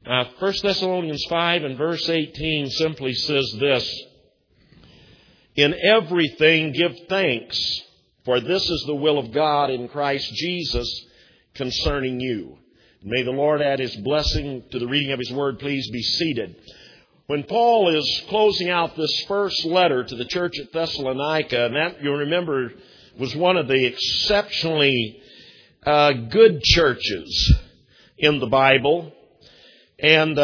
1 Thessalonians 5 and verse 18 simply says this: "In everything give thanks, for this is the will of God in Christ Jesus concerning you." May the Lord add His blessing to the reading of His Word. Please be seated. When Paul is closing out this first letter to the church at Thessalonica, and that, you'll remember, was one of the exceptionally good churches in the Bible. And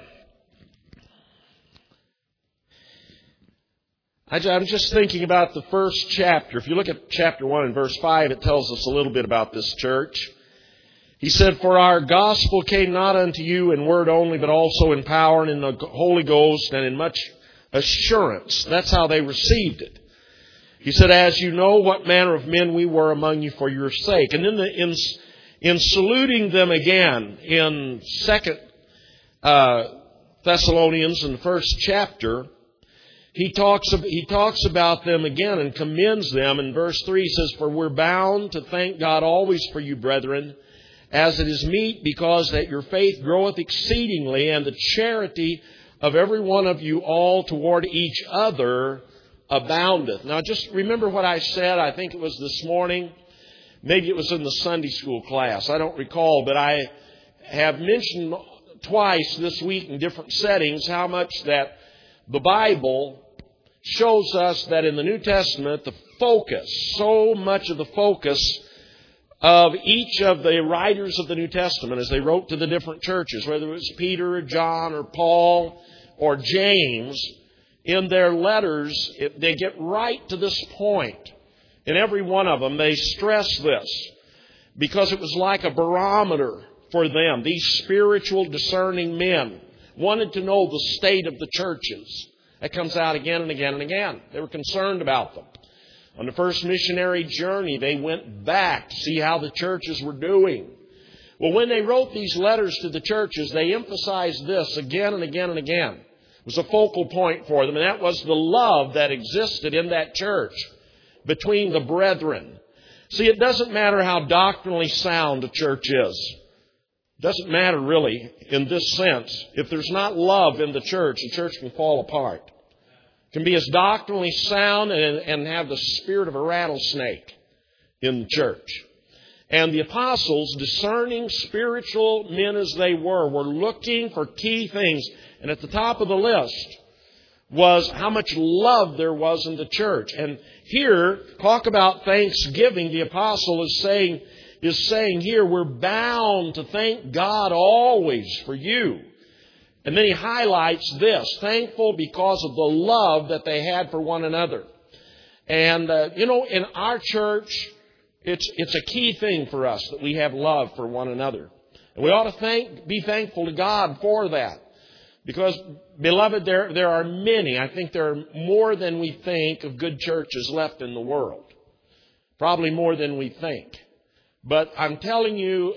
I'm just thinking about the first chapter. If you look at chapter 1 and verse 5, it tells us a little bit about this church. He said, "For our gospel came not unto you in word only, but also in power and in the Holy Ghost and in much assurance." That's how they received it. He said, "As you know what manner of men we were among you for your sake." And then in saluting them again in 2 Thessalonians in the first chapter, he talks about them again and commends them. In verse 3 he says, "For we're bound to thank God always for you, brethren, as it is meet, because that your faith groweth exceedingly, and the charity of every one of you all toward each other aboundeth." Now just remember what I said. I think it was this morning. Maybe it was in the Sunday school class. I don't recall, but I have mentioned twice this week in different settings how much that the Bible shows us that in the New Testament, so much of the focus of each of the writers of the New Testament as they wrote to the different churches, whether it was Peter or John or Paul or James, in their letters, they get right to this point. In every one of them, they stress this because it was like a barometer for them. These spiritual discerning men wanted to know the state of the churches. That comes out again and again and again. They were concerned about them. On the first missionary journey, they went back to see how the churches were doing. Well, when they wrote these letters to the churches, they emphasized this again and again and again. It was a focal point for them, and that was the love that existed in that church between the brethren. See, it doesn't matter how doctrinally sound a church is. It doesn't matter really in this sense. If there's not love in the church can fall apart. It can be as doctrinally sound and have the spirit of a rattlesnake in the church. And the apostles, discerning spiritual men as they were looking for key things. And at the top of the list was how much love there was in the church. And here, talk about thanksgiving. The apostle is saying here, we're bound to thank God always for you. And then he highlights this, thankful because of the love that they had for one another. And, in our church, it's a key thing for us that we have love for one another. And we ought to be thankful to God for that. Because, beloved, there are many, I think there are more than we think of good churches left in the world. Probably more than we think. But I'm telling you,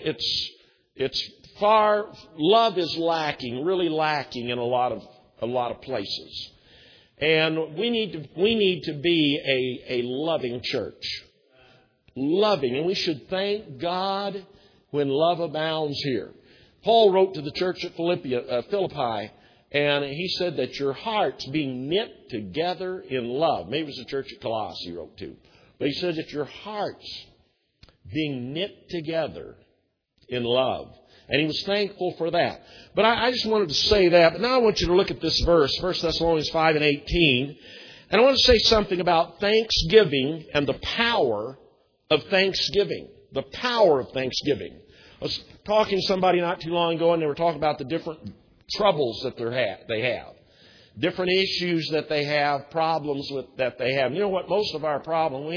love is lacking, really lacking in a lot of places. And we need to be a loving church. Loving. And we should thank God when love abounds here. Paul wrote to the church at Philippi, and he said that your hearts being knit together in love. Maybe it was the church at Colossae he wrote to. But he said that your hearts being knit together in love. And he was thankful for that. But I just wanted to say that. But now I want you to look at this verse, 1 Thessalonians 5 and 18. And I want to say something about thanksgiving and the power of thanksgiving. The power of thanksgiving. I was talking to somebody not too long ago, and they were talking about the different troubles that they have. Different issues that they have, problems that they have. You know what? Most of our problems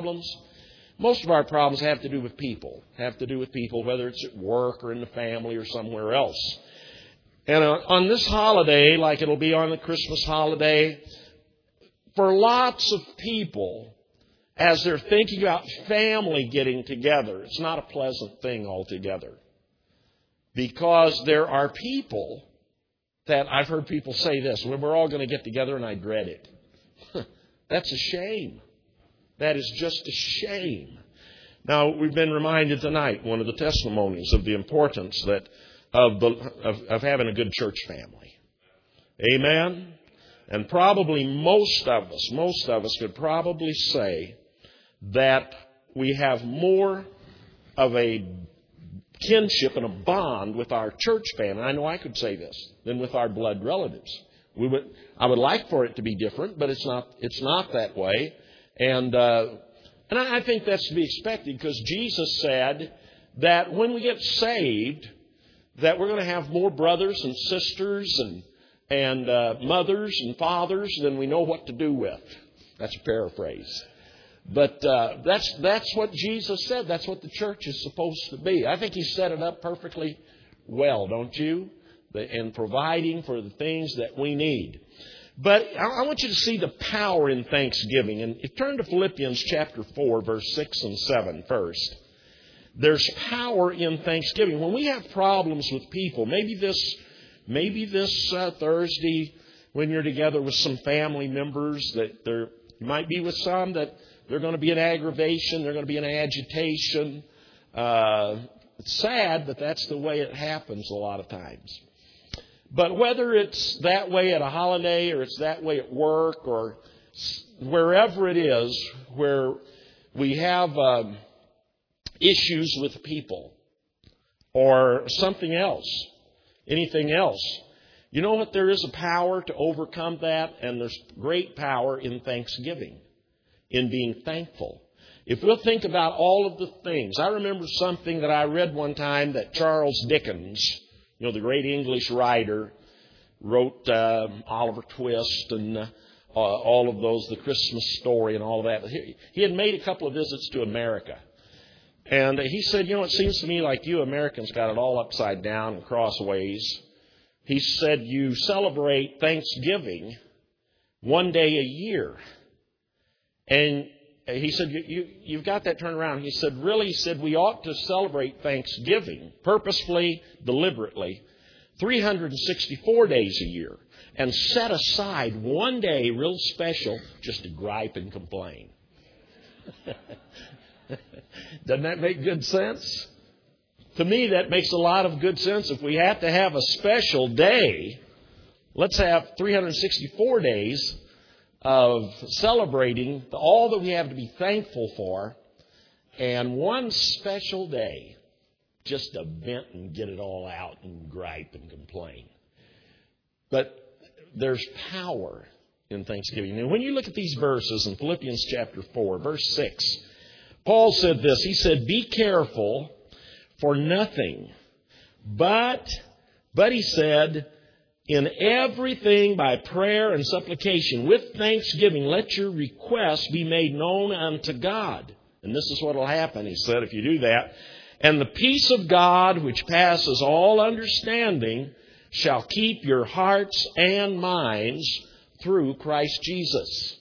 have to do with people. Whether it's at work or in the family or somewhere else. And on this holiday, like it'll be on the Christmas holiday, for lots of people, as they're thinking about family getting together, it's not a pleasant thing altogether. Because there are people that I've heard people say this, when we're all going to get together and I dread it. That's a shame. That is just a shame. Now, we've been reminded tonight, one of the testimonies of the importance of having a good church family. Amen? And probably most of us could probably say that we have more of a kinship and a bond with our church family. I know I could say this, than with our blood relatives. I would like for it to be different, but it's not that way. And I think that's to be expected, because Jesus said that when we get saved, that we're going to have more brothers and sisters and mothers and fathers than we know what to do with. That's a paraphrase. But that's what Jesus said. That's what the church is supposed to be. I think He set it up perfectly well, don't you? In providing for the things that we need. But I want you to see the power in thanksgiving. And turn to Philippians chapter 4, verse 6 and 7 first. There's power in thanksgiving. When we have problems with people, maybe this Thursday when you're together with some family members, that you might be with some that they're going to be an aggravation, they're going to be an agitation. It's sad, but that's the way it happens a lot of times. But whether it's that way at a holiday or it's that way at work or wherever it is where we have issues with people or something else, anything else, you know what? There is a power to overcome that, and there's great power in thanksgiving, in being thankful. If we'll think about all of the things, I remember something that I read one time that Charles Dickens, the great English writer, wrote Oliver Twist and all of those, The Christmas Story and all of that. He had made a couple of visits to America. And he said, it seems to me like you Americans got it all upside down and crossways. He said, you celebrate Thanksgiving one day a year. And he said, you've got that turned around. He said, we ought to celebrate Thanksgiving purposefully, deliberately, 364 days a year, and set aside one day real special just to gripe and complain. Doesn't that make good sense? To me, that makes a lot of good sense. If we have to have a special day, let's have 364 days of celebrating all that we have to be thankful for, and one special day just to vent and get it all out and gripe and complain. But there's power in thanksgiving. And when you look at these verses in Philippians chapter 4, verse 6, Paul said this. He said, be careful for nothing, but he said, in everything by prayer and supplication, with thanksgiving, let your requests be made known unto God. And this is what will happen, he said, if you do that. And the peace of God, which passes all understanding, shall keep your hearts and minds through Christ Jesus.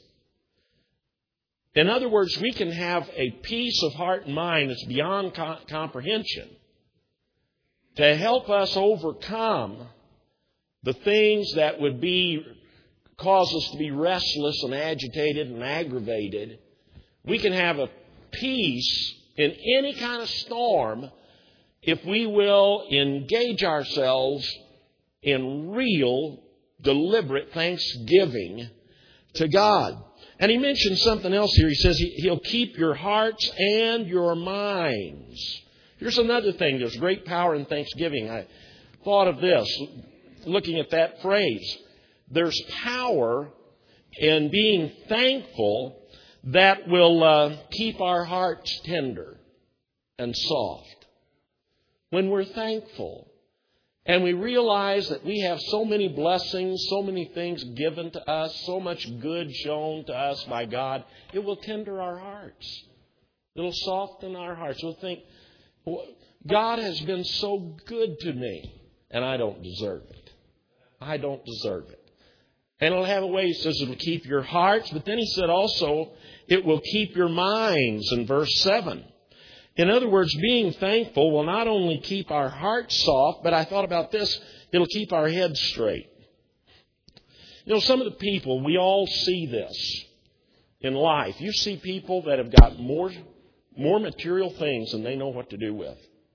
In other words, we can have a peace of heart and mind that's beyond comprehension to help us overcome the things that would cause us to be restless and agitated and aggravated. We can have a peace in any kind of storm if we will engage ourselves in real, deliberate thanksgiving to God. And he mentions something else here. He says He'll keep your hearts and your minds. Here's another thing. There's great power in thanksgiving. I thought of this, looking at that phrase. There's power in being thankful that will keep our hearts tender and soft. When we're thankful and we realize that we have so many blessings, so many things given to us, so much good shown to us by God, it will tender our hearts. It'll soften our hearts. We'll think, God has been so good to me, and I don't deserve it. I don't deserve it. And it'll have a way, he says, it'll keep your hearts. But then he said also, it will keep your minds in verse 7. In other words, being thankful will not only keep our hearts soft, but I thought about this, it'll keep our heads straight. Some of the people, we all see this in life. You see people that have got more material things than they know what to do with.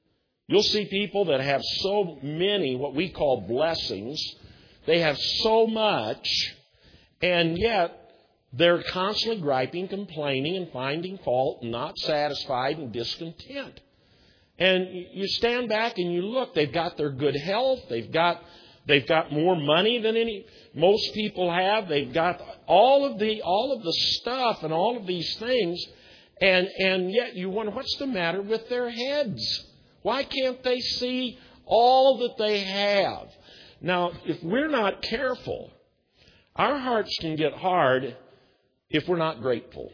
You'll see people that have so many, what we call blessings. They have so much, and yet they're constantly griping, complaining, and finding fault, and not satisfied and discontent. And you stand back and you look, they've got their good health, they've got more money than most people have, they've got all of the stuff and all of these things, and yet you wonder, what's the matter with their heads? Why can't they see all that they have? Now, if we're not careful, our hearts can get hard if we're not grateful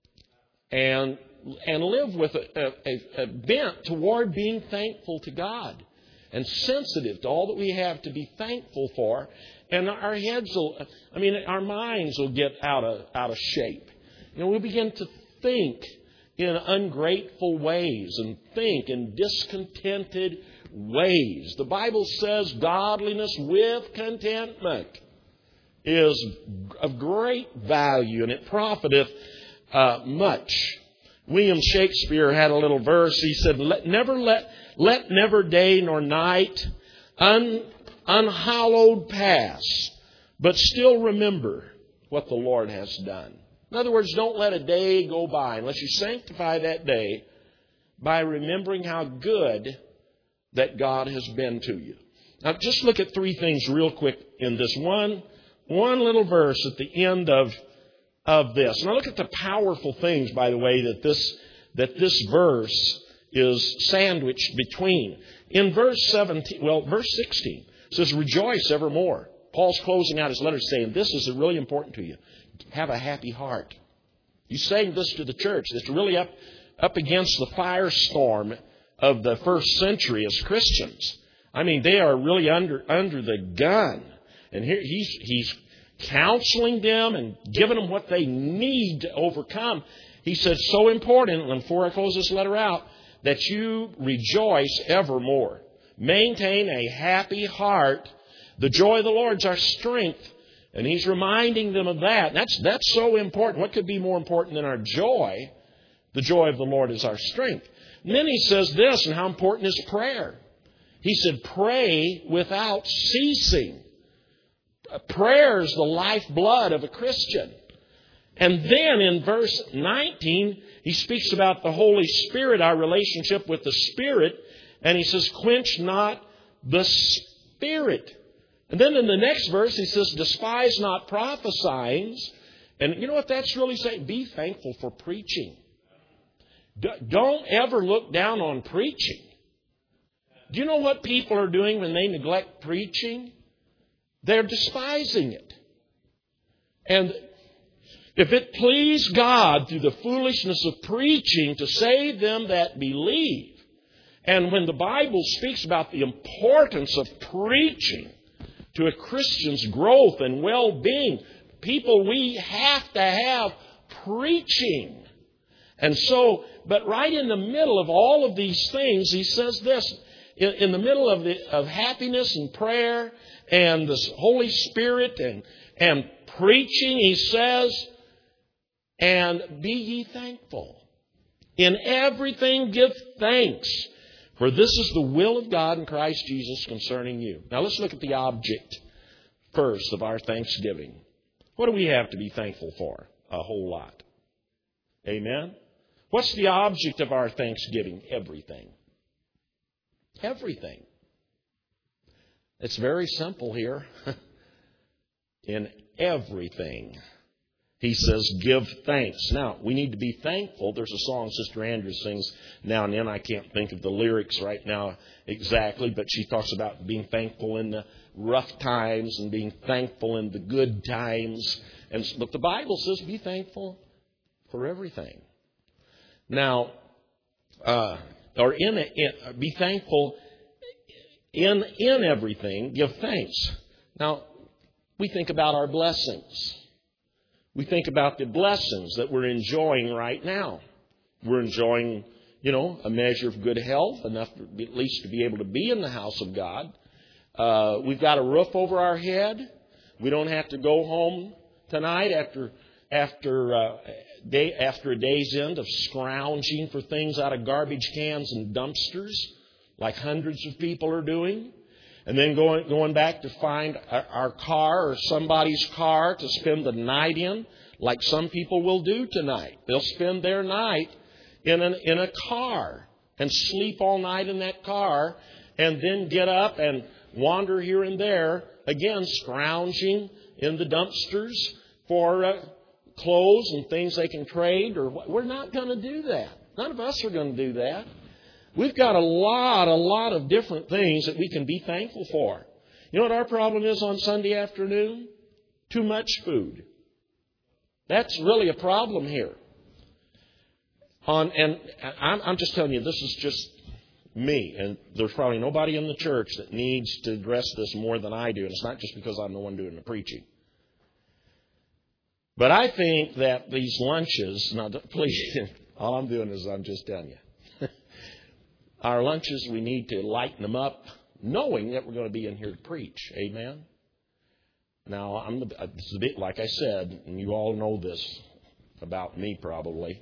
and live with a bent toward being thankful to God and sensitive to all that we have to be thankful for. And our our minds will get out of shape. We'll begin to think in ungrateful ways and think in discontented ways. The Bible says godliness with contentment is of great value, and it profiteth much. William Shakespeare had a little verse. He said, Let never day nor night unhallowed pass, but still remember what the Lord has done. In other words, don't let a day go by unless you sanctify that day by remembering how good that God has been to you. Now, just look at three things real quick in this one little verse at the end of this. Now, look at the powerful things, by the way, that this verse is sandwiched between. In verse 16, it says, "Rejoice evermore." Paul's closing out his letter saying, this is really important to you. Have a happy heart. He's saying this to the church that's really up against the firestorm of the first century as Christians. I mean, they are really under the gun. And here he's counseling them and giving them what they need to overcome. He said, so important, and before I close this letter out, that you rejoice evermore. Maintain a happy heart. The joy of the Lord is our strength. And he's reminding them of that. That's so important. What could be more important than our joy? The joy of the Lord is our strength. And then he says this, and how important is prayer? He said, pray without ceasing. Prayer is the lifeblood of a Christian. And then in verse 19, he speaks about the Holy Spirit, our relationship with the Spirit. And he says, quench not the Spirit. And then in the next verse, he says, despise not prophesying. And you know what that's really saying? Be thankful for preaching. Don't ever look down on preaching. Do you know what people are doing when they neglect preaching? They're despising it. And if it please God through the foolishness of preaching to save them that believe, and when the Bible speaks about the importance of preaching to a Christian's growth and well-being, people, we have to have preaching. And so, but right in the middle of all of these things, he says this, in the middle of happiness and prayer and the Holy Spirit and preaching, he says, and be ye thankful. In everything give thanks, for this is the will of God in Christ Jesus concerning you. Now let's look at the object first of our thanksgiving. What do we have to be thankful for? A whole lot. Amen? What's the object of our thanksgiving? Everything. Everything. It's very simple here. In everything, he says, give thanks. Now, we need to be thankful. There's a song Sister Andrews sings now and then. I can't think of the lyrics right now exactly, but she talks about being thankful in the rough times and being thankful in the good times. But the Bible says be thankful for everything. Now, be thankful in everything. Give thanks. Now, we think about our blessings. We think about the blessings that we're enjoying right now. We're enjoying, a measure of good health, enough at least to be able to be in the house of God. We've got a roof over our head. We don't have to go home tonight after a day's end of scrounging for things out of garbage cans and dumpsters. like hundreds of people are doing, and then going back to find our car or somebody's car to spend the night in, like some people will do tonight. They'll spend their night in a car and sleep all night in that car, and then get up and wander here and there, again scrounging in the dumpsters for clothes and things they can trade. We're not going to do that. None of us are going to do that. We've got a lot of different things that we can be thankful for. You know what our problem is on Sunday afternoon? Too much food. That's really a problem here. And I'm just telling you, this is just me. And there's probably nobody in the church that needs to address this more than I do. And it's not just because I'm the one doing the preaching. But I think that these lunches, now please, all I'm doing is I'm just telling you. Our lunches, we need to lighten them up, knowing that we're going to be in here to preach. Amen? Now, this is a bit like I said, and you all know this about me probably.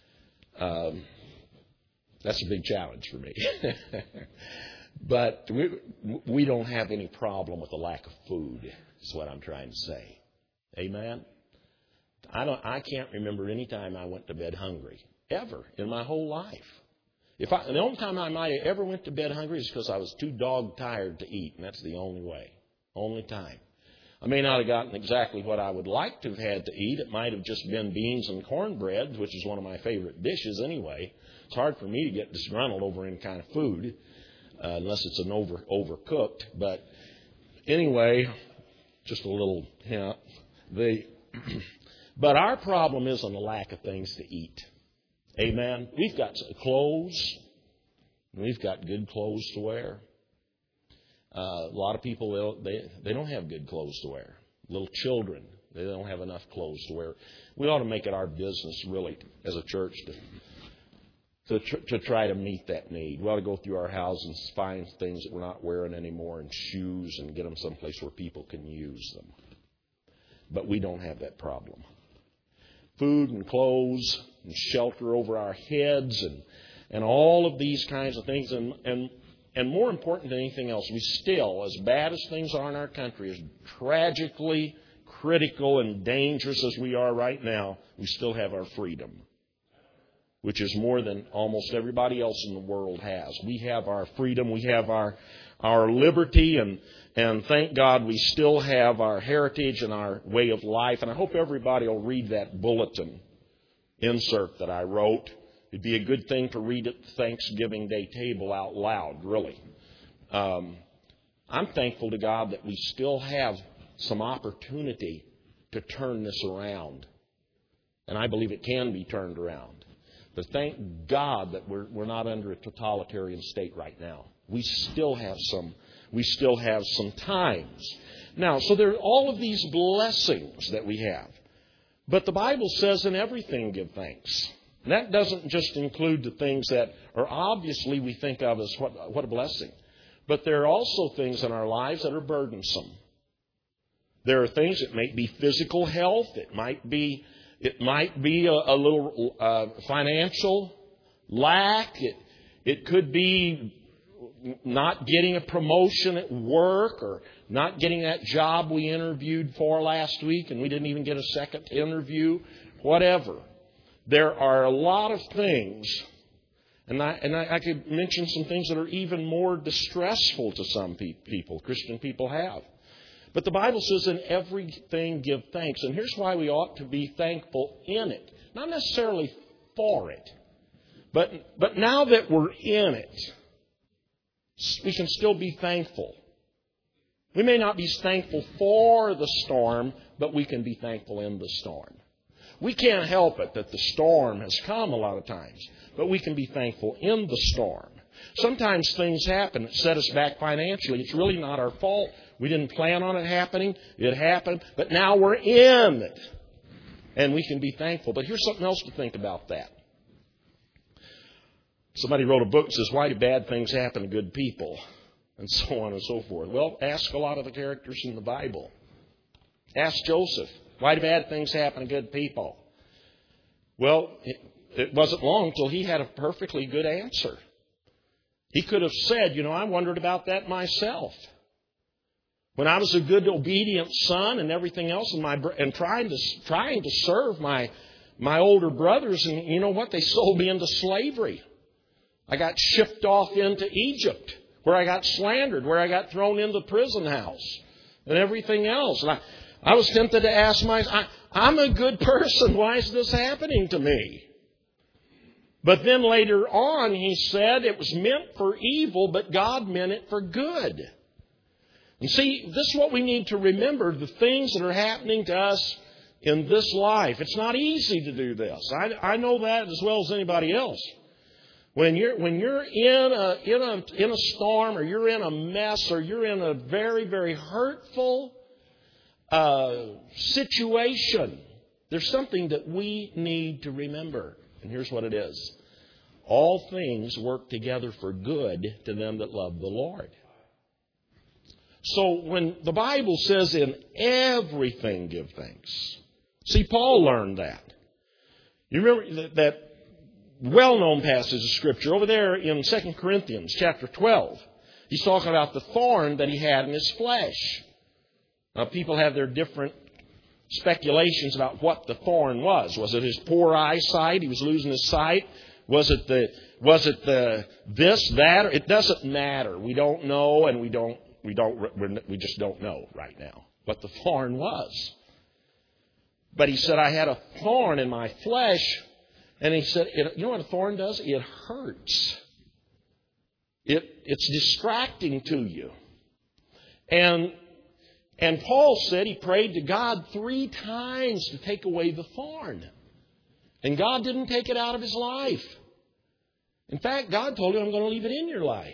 That's a big challenge for me. But we don't have any problem with the lack of food, is what I'm trying to say. Amen? I can't remember any time I went to bed hungry, ever, in my whole life. The only time I might have ever went to bed hungry is because I was too dog tired to eat, and that's the only way. Only time. I may not have gotten exactly what I would like to have had to eat. It might have just been beans and cornbread, which is one of my favorite dishes anyway. It's hard for me to get disgruntled over any kind of food, unless it's an overcooked. But anyway, just a little hint. But our problem isn't a lack of things to eat. Amen. We've got clothes. We've got good clothes to wear. A lot of people, they don't have good clothes to wear. Little children, they don't have enough clothes to wear. We ought to make it our business, really, as a church, to try to meet that need. We ought to go through our houses and find things that we're not wearing anymore, and shoes, and get them someplace where people can use them. But we don't have that problem. Food and clothes and shelter over our heads and all of these kinds of things. And more important than anything else, we still, as bad as things are in our country, as tragically critical and dangerous as we are right now, we still have our freedom, which is more than almost everybody else in the world has. We have our freedom. We have our liberty, and thank God we still have our heritage and our way of life. And I hope everybody will read that bulletin insert that I wrote. It'd be a good thing to read at the Thanksgiving Day table out loud, really. I'm thankful to God that we still have some opportunity to turn this around. And I believe it can be turned around. But thank God that we're not under a totalitarian state right now. We still have some times. Now, so there are all of these blessings that we have. But the Bible says in everything give thanks. And that doesn't just include the things that are obviously we think of as what a blessing. But there are also things in our lives that are burdensome. There are things that may be physical health. It might be a little financial lack. It could be not getting a promotion at work, or not getting that job we interviewed for last week and we didn't even get a second interview. Whatever. There are a lot of things, and I could mention some things that are even more distressful to some people, Christian people have. But the Bible says in everything give thanks. And here's why we ought to be thankful in it. Not necessarily for it, but now that we're in it, we can still be thankful. We may not be thankful for the storm, but we can be thankful in the storm. We can't help it that the storm has come a lot of times, but we can be thankful in the storm. Sometimes things happen that set us back financially. It's really not our fault. We didn't plan on it happening. It happened, but now we're in it, and we can be thankful. But here's something else to think about that. Somebody wrote a book that says, why do bad things happen to good people? And so on and so forth. Well, ask a lot of the characters in the Bible. Ask Joseph. Why do bad things happen to good people? Well, it wasn't long until he had a perfectly good answer. He could have said, I wondered about that myself. When I was a good, obedient son and everything else, and trying to serve my older brothers, and you know what? They sold me into slavery. I got shipped off into Egypt, where I got slandered, where I got thrown into the prison house, and everything else. And I was tempted to ask myself, I'm a good person. Why is this happening to me? But then later on, he said it was meant for evil, but God meant it for good. And see, this is what we need to remember, the things that are happening to us in this life. It's not easy to do this. I know that as well as anybody else. When you're in a storm, or you're in a mess, or you're in a very, very hurtful situation, there's something that we need to remember. And here's what it is. All things work together for good to them that love the Lord. So when the Bible says in everything give thanks. See, Paul learned that. You remember that well-known passage of Scripture over there in 2 Corinthians chapter 12. He's talking about the thorn that he had in his flesh. Now, people have their different speculations about what the thorn was. Was it his poor eyesight? He was losing his sight. Was it the this, that? It doesn't matter. We don't know, and we just don't know right now what the thorn was. But he said, I had a thorn in my flesh. And he said, you know what a thorn does? It hurts. It's distracting to you. And Paul said he prayed to God 3 times to take away the thorn. And God didn't take it out of his life. In fact, God told him, I'm going to leave it in your life.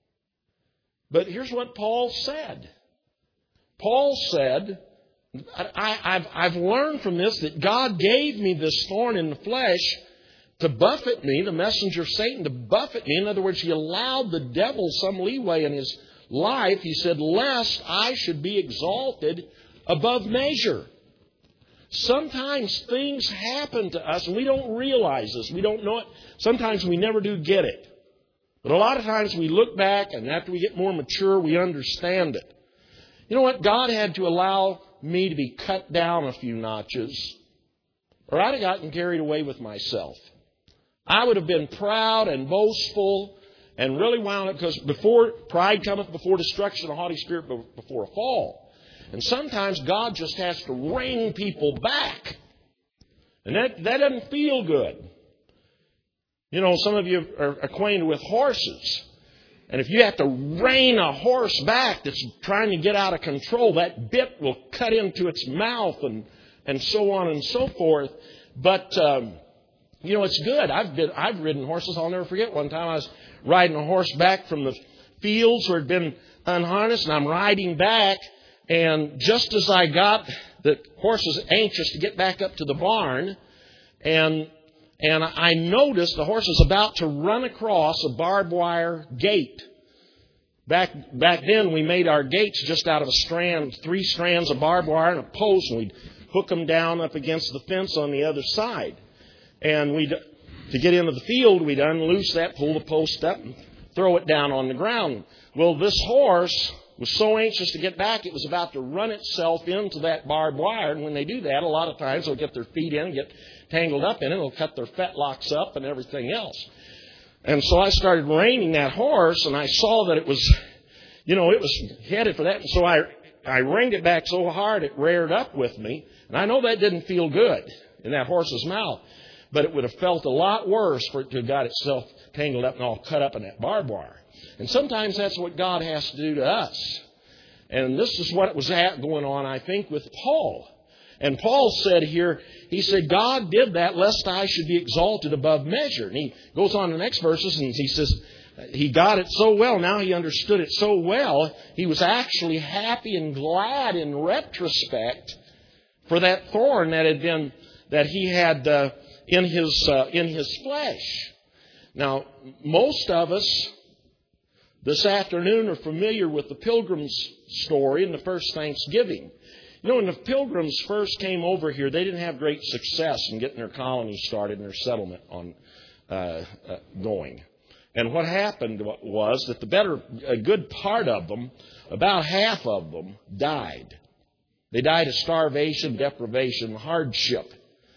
But here's what Paul said. Paul said, I've learned from this that God gave me this thorn in the flesh to buffet me, the messenger of Satan, to buffet me. In other words, he allowed the devil some leeway in his life. He said, lest I should be exalted above measure. Sometimes things happen to us and we don't realize this. We don't know it. Sometimes we never do get it. But a lot of times we look back, and after we get more mature, we understand it. You know what? God had to allow me to be cut down a few notches, or I'd have gotten carried away with myself. I would have been proud and boastful and really wound up, because pride cometh before destruction, a haughty spirit before a fall. And sometimes God just has to rein people back. And that doesn't feel good. You know, some of you are acquainted with horses. And if you have to rein a horse back that's trying to get out of control, that bit will cut into its mouth and so on and so forth. But, it's good. I've ridden horses. I'll never forget one time I was riding a horse back from the fields where it had been unharnessed, and I'm riding back. And just as I got, the horse was anxious to get back up to the barn, and I noticed the horse was about to run across a barbed wire gate. Back then, we made our gates just out of 3 strands of barbed wire and a post, and we'd hook them down up against the fence on the other side. And to get into the field, we'd unloose that, pull the post up, and throw it down on the ground. Well, this horse was so anxious to get back, it was about to run itself into that barbed wire. And when they do that, a lot of times they'll get their feet in, get tangled up in it, they'll cut their fetlocks up and everything else. And so I started reining that horse, and I saw that it was headed for that. And so I reined it back so hard it reared up with me. And I know that didn't feel good in that horse's mouth, but it would have felt a lot worse for it to have got itself tangled up and all cut up in that barbed wire. And sometimes that's what God has to do to us. And this is what was going on, I think, with Paul. And Paul said here, he said, God did that lest I should be exalted above measure. And he goes on to the next verses and he says, he got it so well. Now he understood it so well. He was actually happy and glad in retrospect for that thorn that he had in his flesh. Now, most of us this afternoon are familiar with the Pilgrims story and the first Thanksgiving. You know, when the Pilgrims first came over here, they didn't have great success in getting their colony started and their settlement going. And what happened was that a good part of them, about half of them, died. They died of starvation, deprivation, hardship.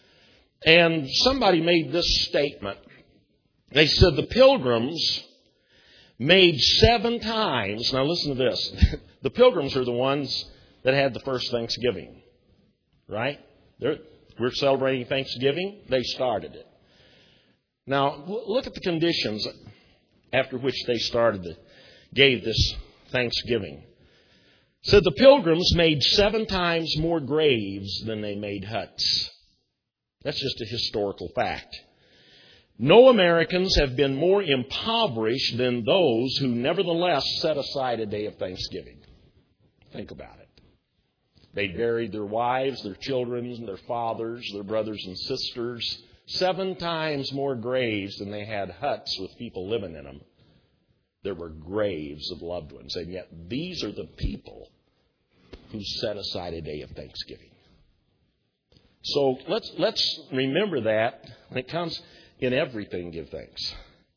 And somebody made this statement. They said the Pilgrims made 7 times. Now listen to this. The Pilgrims are the ones that had the first Thanksgiving. Right? We're celebrating Thanksgiving. They started it. Now look at the conditions after which they gave this Thanksgiving. It said the Pilgrims made 7 times more graves than they made huts. That's just a historical fact. No Americans have been more impoverished than those who nevertheless set aside a day of Thanksgiving. Think about it. They buried their wives, their children, their fathers, their brothers and sisters. 7 times more graves than they had huts with people living in them. There were graves of loved ones. And yet these are the people who set aside a day of Thanksgiving. So let's remember that when it comes in everything, give thanks.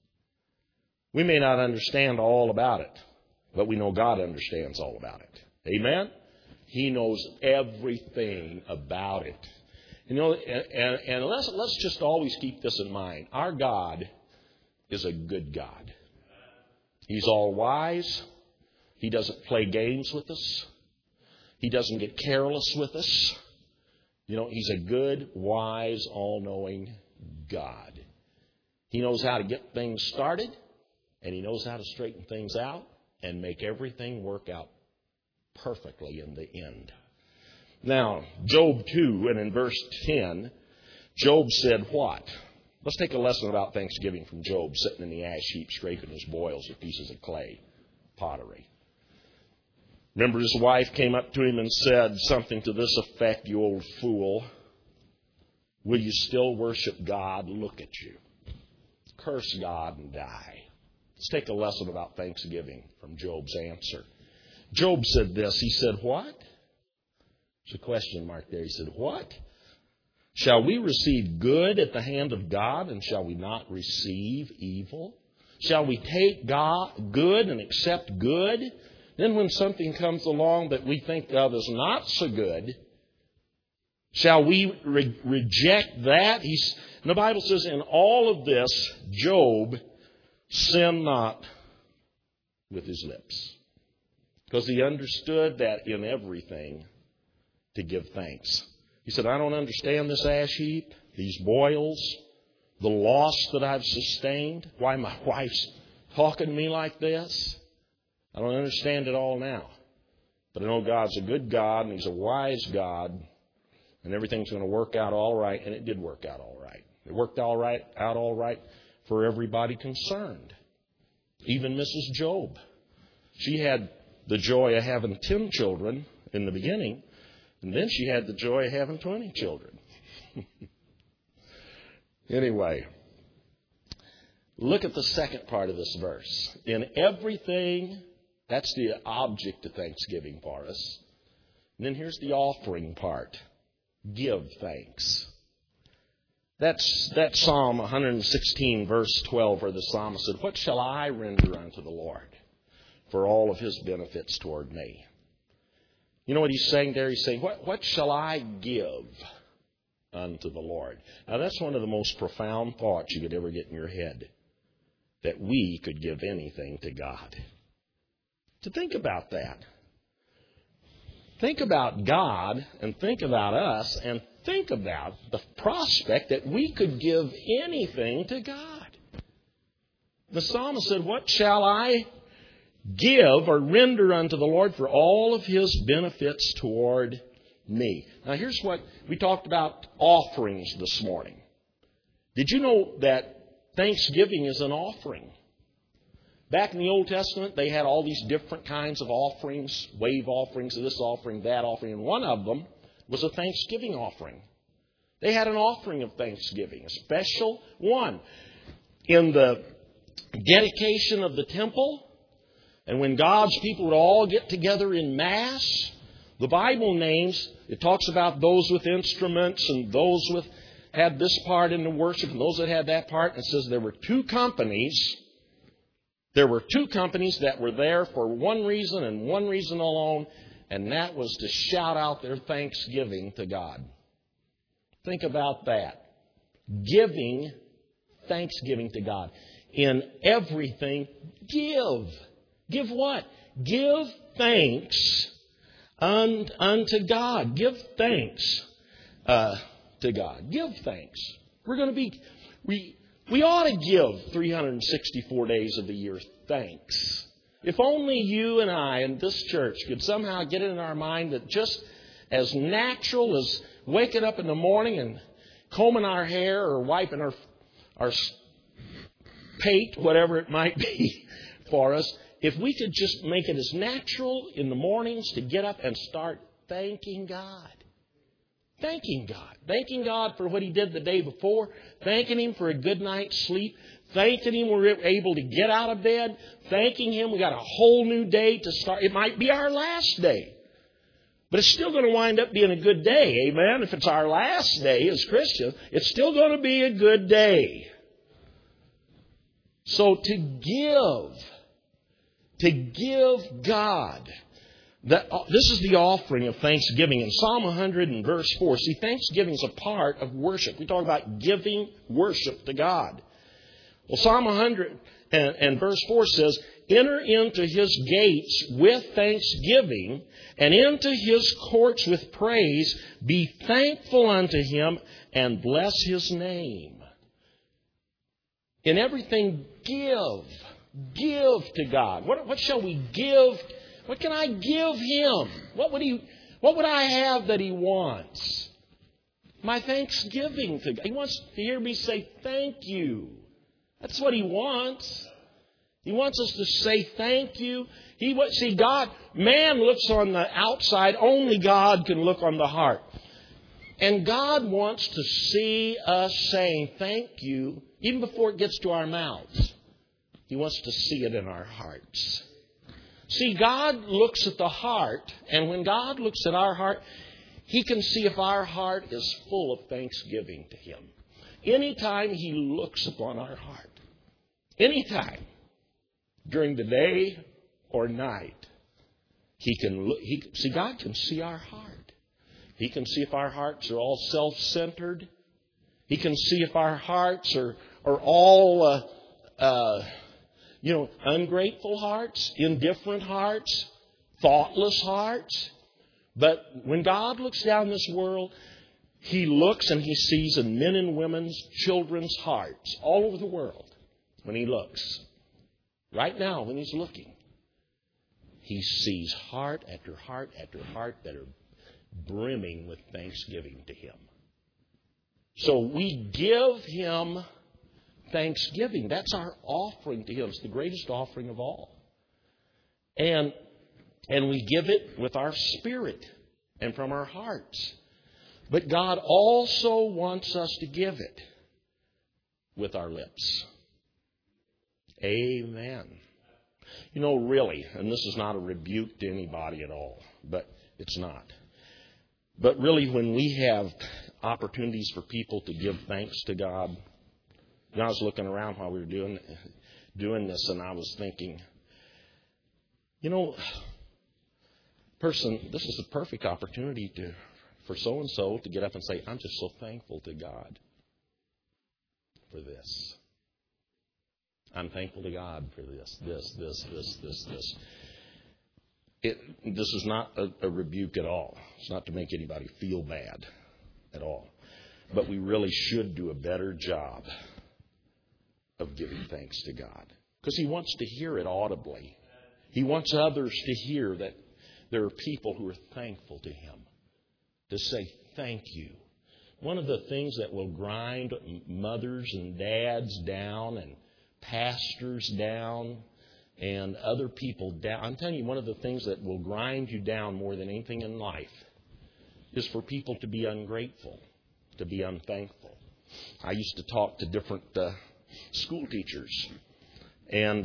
We may not understand all about it, but we know God understands all about it. Amen? He knows everything about it. You know, and let's just always keep this in mind. Our God is a good God. He's all wise. He doesn't play games with us. He doesn't get careless with us. You know, He's a good, wise, all-knowing God. He knows how to get things started, and He knows how to straighten things out and make everything work out perfectly in the end. Now, Job 2, and in verse 10, Job said what? Let's take a lesson about Thanksgiving from Job, sitting in the ash heap, scraping his boils with pieces of clay, pottery. Remember, his wife came up to him and said something to this effect, "You old fool, will you still worship God? Look at you. Curse God and die." Let's take a lesson about Thanksgiving from Job's answer. Job said this. He said, what? There's a question mark there. He said, what? Shall we receive good at the hand of God, and shall we not receive evil? Shall we take God good and accept good? Then when something comes along that we think of as not so good, shall we reject that? The Bible says, in all of this, Job sinned not with his lips. Because he understood that in everything to give thanks. He said, I don't understand this ash heap, these boils, the loss that I've sustained, why my wife's talking to me like this. I don't understand it all now. But I know God's a good God and He's a wise God. And everything's going to work out all right. And it did work out all right. It worked out all right for everybody concerned. Even Mrs. Job. She had the joy of having 10 children in the beginning. And then she had the joy of having 20 children. Anyway, look at the second part of this verse. In everything, that's the object of Thanksgiving for us. And then here's the offering part. Give thanks. That's Psalm 116, verse 12, where the psalmist said, what shall I render unto the Lord for all of His benefits toward me? You know what he's saying there? He's saying, what shall I give unto the Lord? Now, that's one of the most profound thoughts you could ever get in your head, that we could give anything to God. To think about that. Think about God and think about us and think about the prospect that we could give anything to God. The psalmist said, what shall I give or render unto the Lord for all of His benefits toward me? Now here's what we talked about, offerings this morning. Did you know that Thanksgiving is an offering? Back in the Old Testament, they had all these different kinds of offerings, wave offerings, this offering, that offering, and one of them was a Thanksgiving offering. They had an offering of Thanksgiving, a special one. In the dedication of the temple, and when God's people would all get together in Mass, the Bible names, it talks about those with instruments and those with had this part in the worship and those that had that part. And it says there were 2 companies There were two companies that were there for one reason and one reason alone, and that was to shout out their thanksgiving to God. Think about that. Giving thanksgiving to God. In everything, give. Give what? Give thanks unto God. Give thanks to God. Give thanks. We ought to give 364 days of the year thanks. If only you and I and this church could somehow get it in our mind that just as natural as waking up in the morning and combing our hair or wiping our pate, whatever it might be for us, if we could just make it as natural in the mornings to get up and start thanking God. Thanking God. Thanking God for what He did the day before. Thanking Him for a good night's sleep. Thanking Him we're able to get out of bed. Thanking Him we got a whole new day to start. It might be our last day. But it's still going to wind up being a good day. Amen? If it's our last day as Christians, it's still going to be a good day. So to give God, this is the offering of thanksgiving. In Psalm 100 and verse 4, see, thanksgiving is a part of worship. We talk about giving worship to God. Well, Psalm 100 and verse 4 says, enter into His gates with thanksgiving and into His courts with praise. Be thankful unto Him and bless His name. In everything, give. Give to God. What shall we give? What can I give Him? What would I have that He wants? My thanksgiving to God. He wants to hear me say thank you. That's what He wants. He wants us to say thank you. See, God, man looks on the outside. Only God can look on the heart. And God wants to see us saying thank you even before it gets to our mouths. He wants to see it in our hearts. See, God looks at the heart, and when God looks at our heart, He can see if our heart is full of thanksgiving to Him. Anytime He looks upon our heart, anytime, during the day or night, God can see our heart. He can see if our hearts are all self-centered. He can see if our hearts are all ungrateful hearts, indifferent hearts, thoughtless hearts. But when God looks down this world, He looks and He sees in men and women's, children's hearts all over the world. When He looks, right now when He's looking, He sees heart after heart after heart that are brimming with thanksgiving to Him. So we give Him thanksgiving. That's our offering to Him. It's the greatest offering of all. And we give it with our spirit and from our hearts. But God also wants us to give it with our lips. Amen. Really, and this is not a rebuke to anybody at all, but it's not. But really, when we have opportunities for people to give thanks to God, I was looking around while we were doing this, and I was thinking, this is the perfect opportunity for so-and-so to get up and say, I'm just so thankful to God for this. I'm thankful to God for this. This is not a rebuke at all. It's not to make anybody feel bad at all. But we really should do a better job of giving thanks to God. Because He wants to hear it audibly. He wants others to hear that there are people who are thankful to Him. To say thank you. One of the things that will grind mothers and dads down and pastors down and other people down. I'm telling you, one of the things that will grind you down more than anything in life is for people to be ungrateful, to be unthankful. I used to talk to different school teachers, and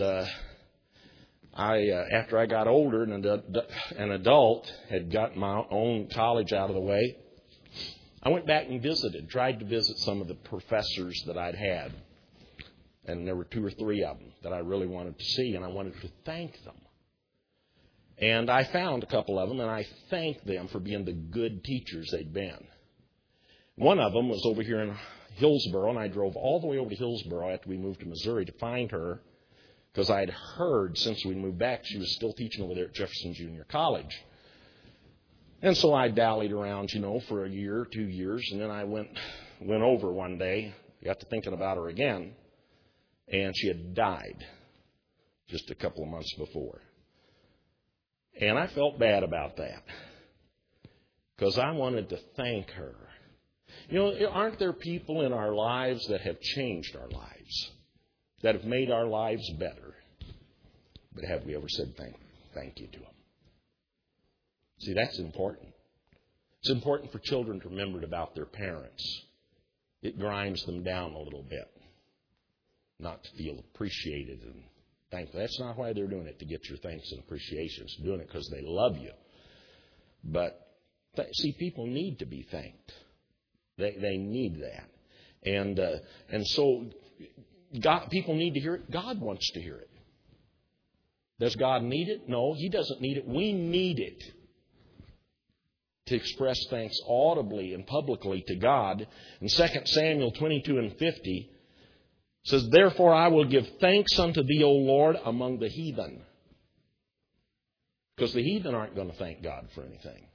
after I got older and an adult, had gotten my own college out of the way, I went back and tried to visit some of the professors that I'd had. And there were 2 or 3 of them that I really wanted to see, and I wanted to thank them. And I found a couple of them, and I thanked them for being the good teachers they'd been. One of them was over here in Hillsboro, and I drove all the way over to Hillsboro after we moved to Missouri to find her, because I had heard since we moved back she was still teaching over there at Jefferson Junior College. And so I dallied around, for a year, 2 years, and then I went over one day, got to thinking about her again, and she had died just a couple of months before. And I felt bad about that, because I wanted to thank her. Aren't there people in our lives that have changed our lives, that have made our lives better? But have we ever said thank you to them? See, that's important. It's important for children to remember about their parents. It grinds them down a little bit, not to feel appreciated and thankful. That's not why they're doing it, to get your thanks and appreciation. It's doing it because they love you. But, see, people need to be thanked. They need that. And so people need to hear it. God wants to hear it. Does God need it? No, He doesn't need it. We need it to express thanks audibly and publicly to God. In 2 Samuel 22:50 says, "Therefore I will give thanks unto Thee, O Lord, among the heathen." Because the heathen aren't going to thank God for anything.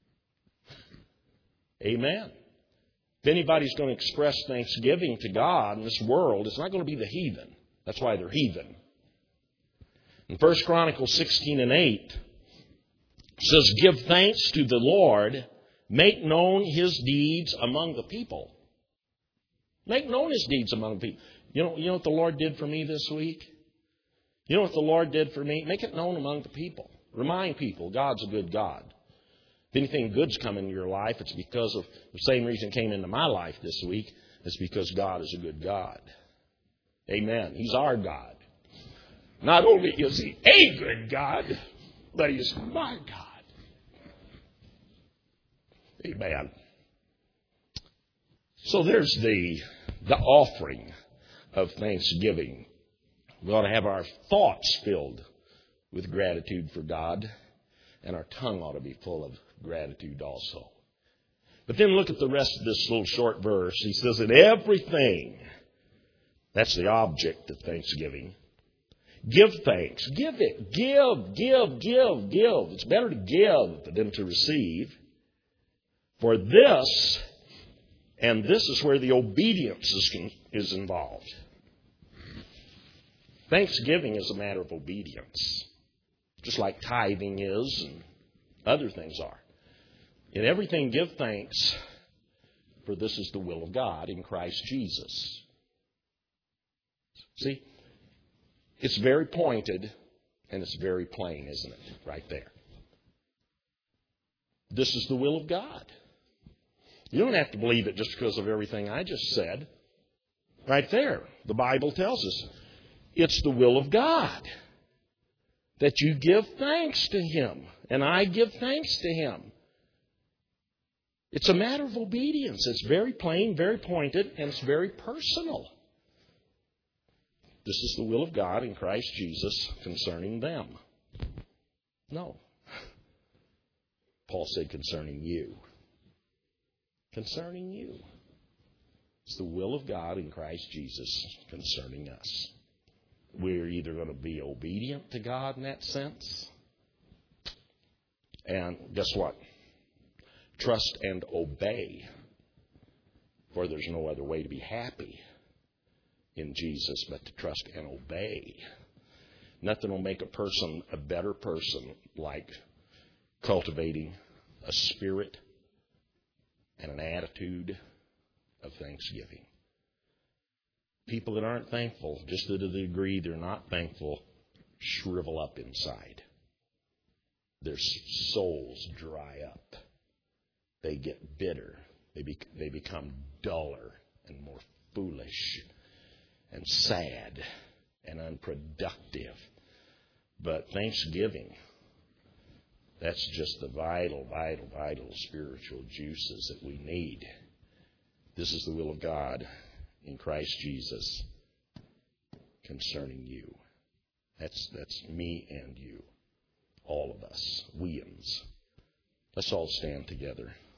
Amen. If anybody's going to express thanksgiving to God in this world, it's not going to be the heathen. That's why they're heathen. In 1 Chronicles 16:8, it says, "Give thanks to the Lord, make known His deeds among the people." Make known His deeds among the people. You know what the Lord did for me this week? You know what the Lord did for me? Make it known among the people. Remind people God's a good God. If anything good's come into your life, it's because of the same reason it came into my life this week. It's because God is a good God. Amen. He's our God. Not only is He a good God, but He's my God. Amen. So there's the offering of thanksgiving. We ought to have our thoughts filled with gratitude for God, and our tongue ought to be full of gratitude also. But then look at the rest of this little short verse. He says that everything, that's the object of thanksgiving. Give thanks. Give it. Give. It's better to give than to receive. For this, and this is where the obedience is involved. Thanksgiving is a matter of obedience, just like tithing is and other things are. In everything, give thanks, for this is the will of God in Christ Jesus. See, it's very pointed and it's very plain, isn't it? Right there. This is the will of God. You don't have to believe it just because of everything I just said. Right there, the Bible tells us it's the will of God that you give thanks to Him, and I give thanks to Him. It's a matter of obedience. It's very plain, very pointed, and it's very personal. This is the will of God in Christ Jesus concerning them. No. Paul said concerning you. Concerning you. It's the will of God in Christ Jesus concerning us. We're either going to be obedient to God in that sense. And guess what? Trust and obey. For there's no other way to be happy in Jesus but to trust and obey. Nothing will make a person a better person like cultivating a spirit and an attitude of thanksgiving. People that aren't thankful, just to the degree they're not thankful, shrivel up inside. Their souls dry up. They get bitter. They become duller and more foolish and sad and unproductive. But thanksgiving, that's just the vital spiritual juices that we need. This is the will of God in Christ Jesus concerning you. That's me and you. All of us. We-ums. Let's all stand together.